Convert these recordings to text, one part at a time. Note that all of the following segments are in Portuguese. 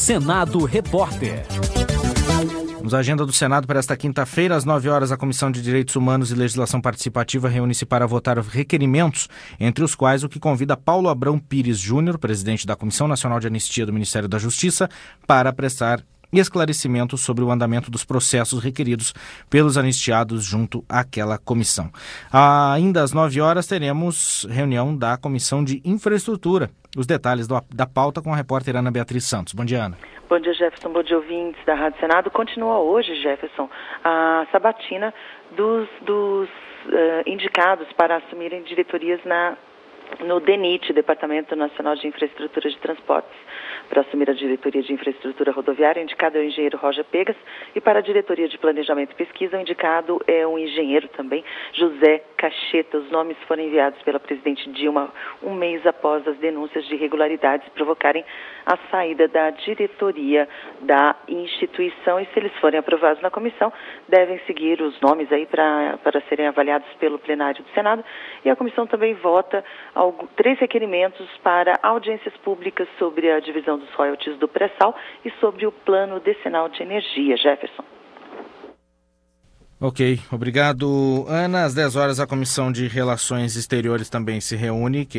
Senado Repórter. Vamos à agenda do Senado para esta quinta-feira, às 9 horas, a Comissão de Direitos Humanos e Legislação Participativa reúne-se para votar requerimentos, entre os quais o que convida Paulo Abrão Pires Júnior, presidente da Comissão Nacional de Anistia do Ministério da Justiça, para prestar esclarecimentos sobre o andamento dos processos requeridos pelos anistiados junto àquela comissão. Ainda às 9 horas teremos reunião da Comissão de Infraestrutura. Os detalhes da pauta com a repórter Ana Beatriz Santos. Bom dia, Ana. Bom dia, Jefferson. Bom dia, ouvintes da Rádio Senado. Continua hoje, Jefferson, a sabatina dos indicados para assumirem diretorias no DENIT, Departamento Nacional de Infraestrutura de Transportes. Para assumir a diretoria de infraestrutura rodoviária, o indicado é o engenheiro Roger Pegas, e para a diretoria de planejamento e pesquisa, o indicado é um engenheiro também, José Cacheta. Os nomes foram enviados pela presidente Dilma um mês após as denúncias de irregularidades provocarem a saída da diretoria da instituição, e se eles forem aprovados na comissão, devem seguir os nomes aí para serem avaliados pelo plenário do Senado, e a comissão também vota 3 requerimentos para audiências públicas sobre a divisão dos royalties do pré-sal e sobre o plano decenal de energia. Jefferson. Ok, obrigado, Ana. Às 10 horas, a Comissão de Relações Exteriores também se reúne,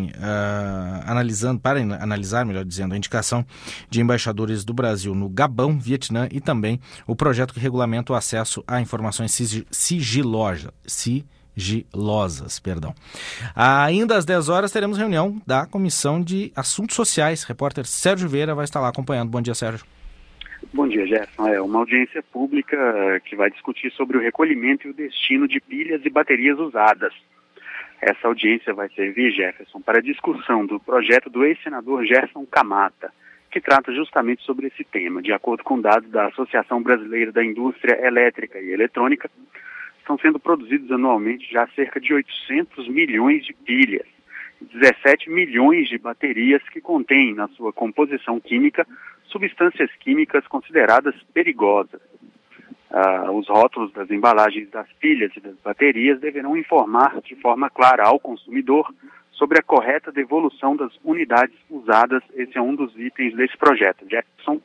para analisar, melhor dizendo, a indicação de embaixadores do Brasil no Gabão, Vietnã e também o projeto que regulamenta o acesso a informações sigilosas. Ainda às 10 horas teremos reunião da Comissão de Assuntos Sociais. Repórter Sérgio Vieira vai estar lá acompanhando. Bom dia, Sérgio. Bom dia, Jefferson. É uma audiência pública que vai discutir sobre o recolhimento e o destino de pilhas e baterias usadas. Essa audiência vai servir, Jefferson, para a discussão do projeto do ex-senador Gerson Camata, que trata justamente sobre esse tema. De acordo com dados da Associação Brasileira da Indústria Elétrica e Eletrônica, estão sendo produzidos anualmente já cerca de 800 milhões de pilhas, 17 milhões de baterias que contêm na sua composição química substâncias químicas consideradas perigosas. Os rótulos das embalagens das pilhas e das baterias deverão informar de forma clara ao consumidor sobre a correta devolução das unidades usadas. Esse é um dos itens desse projeto. Jefferson.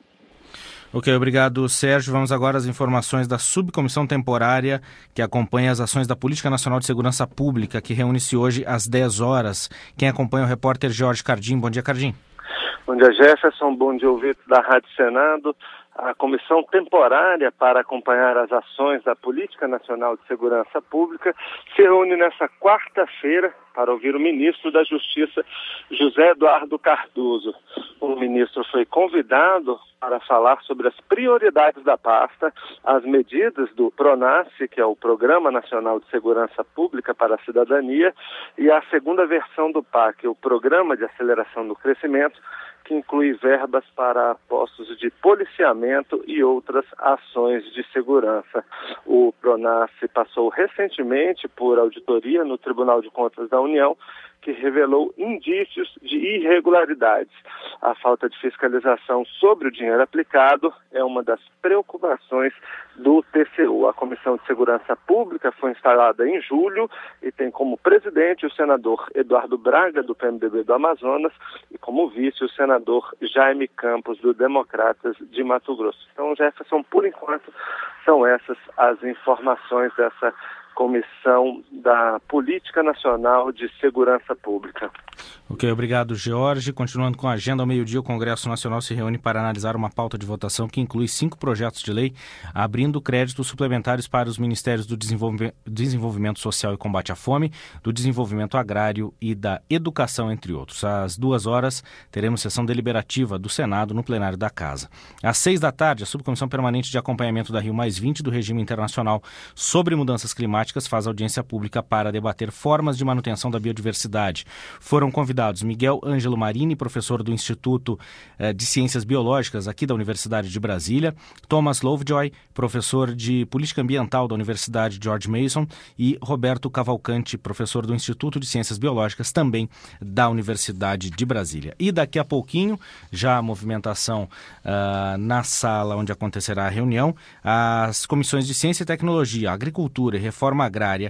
Ok, obrigado, Sérgio. Vamos agora às informações da subcomissão temporária que acompanha as ações da Política Nacional de Segurança Pública, que reúne-se hoje às 10 horas. Quem acompanha é o repórter Jorge Cardim. Bom dia, Cardim. Bom dia, Jefferson. Bom dia, ouvintes da Rádio Senado. A comissão temporária para acompanhar as ações da Política Nacional de Segurança Pública se reúne nesta quarta-feira para ouvir o ministro da Justiça, José Eduardo Cardoso. O ministro foi convidado para falar sobre as prioridades da pasta, as medidas do PRONASSE, que é o Programa Nacional de Segurança Pública para a Cidadania, e a segunda versão do PAC, o Programa de Aceleração do Crescimento, que inclui verbas para postos de policiamento e outras ações de segurança. O PRONASSE passou recentemente por auditoria no Tribunal de Contas da União, que revelou indícios de irregularidades. A falta de fiscalização sobre o dinheiro aplicado é uma das preocupações do TCU. A Comissão de Segurança Pública foi instalada em julho e tem como presidente o senador Eduardo Braga, do PMDB do Amazonas, e como vice o senador Jaime Campos, do Democratas de Mato Grosso. Então, Jefferson, por enquanto, são essas as informações dessa Comissão da Política Nacional de Segurança Pública. Ok, obrigado, Jorge. Continuando com a agenda, ao meio-dia, o Congresso Nacional se reúne para analisar uma pauta de votação que inclui 5 projetos de lei, abrindo créditos suplementares para os Ministérios do Desenvolvimento Social e Combate à Fome, do Desenvolvimento Agrário e da Educação, entre outros. Às 2 horas, teremos sessão deliberativa do Senado no plenário da Casa. Às 6 da tarde, a Subcomissão Permanente de Acompanhamento da Rio+20 do Regime Internacional sobre Mudanças Climáticas faz audiência pública para debater formas de manutenção da biodiversidade. Foram convidados Miguel Ângelo Marini, professor do Instituto de Ciências Biológicas aqui da Universidade de Brasília, Thomas Lovejoy, professor de Política Ambiental da Universidade George Mason, e Roberto Cavalcante, professor do Instituto de Ciências Biológicas também da Universidade de Brasília. E daqui a pouquinho, já a movimentação na sala onde acontecerá a reunião, as comissões de Ciência e Tecnologia, Agricultura e Reforma Agrária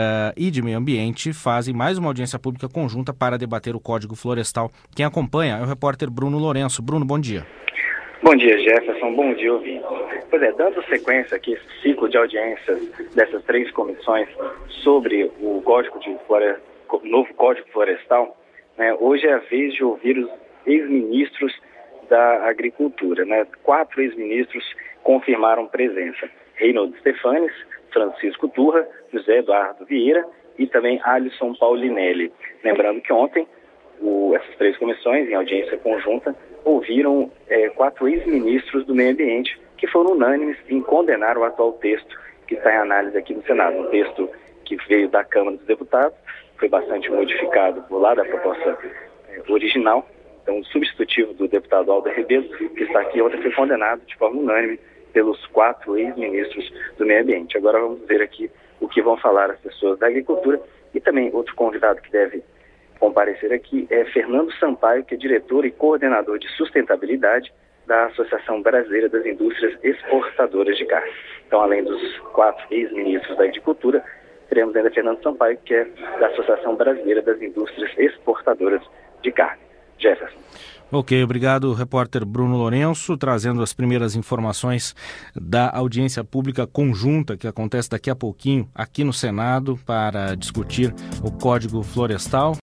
e de Meio Ambiente fazem mais uma audiência pública conjunta para debater o Código Florestal. Quem acompanha é o repórter Bruno Lourenço. Bruno, bom dia. Bom dia, Jefferson. Bom dia, ouvintes. Pois é, dando sequência aqui esse ciclo de audiências dessas 3 comissões sobre o novo Código Florestal, né, hoje é a vez de ouvir os ex-ministros da Agricultura. Né? 4 ex-ministros confirmaram presença. Reinaldo Stefanes, Francisco Turra, José Eduardo Vieira e também Alisson Paulinelli. Lembrando que ontem essas 3 comissões, em audiência conjunta, ouviram 4 ex-ministros do meio ambiente que foram unânimes em condenar o atual texto que está em análise aqui no Senado. Um texto que veio da Câmara dos Deputados, foi bastante modificado por lá da proposta original. Então, o substitutivo do deputado Alder Rebelo, que está aqui ontem, foi condenado de forma unânime pelos 4 ex-ministros do meio ambiente. Agora vamos ver aqui o que vão falar as pessoas da agricultura e também outro convidado que deve comparecer aqui é Fernando Sampaio, que é diretor e coordenador de sustentabilidade da Associação Brasileira das Indústrias Exportadoras de Carne. Então, além dos 4 ex-ministros da Agricultura, teremos ainda Fernando Sampaio, que é da Associação Brasileira das Indústrias Exportadoras de Carne. Jefferson. Ok, obrigado, repórter Bruno Lourenço, trazendo as primeiras informações da audiência pública conjunta que acontece daqui a pouquinho aqui no Senado para discutir o Código Florestal.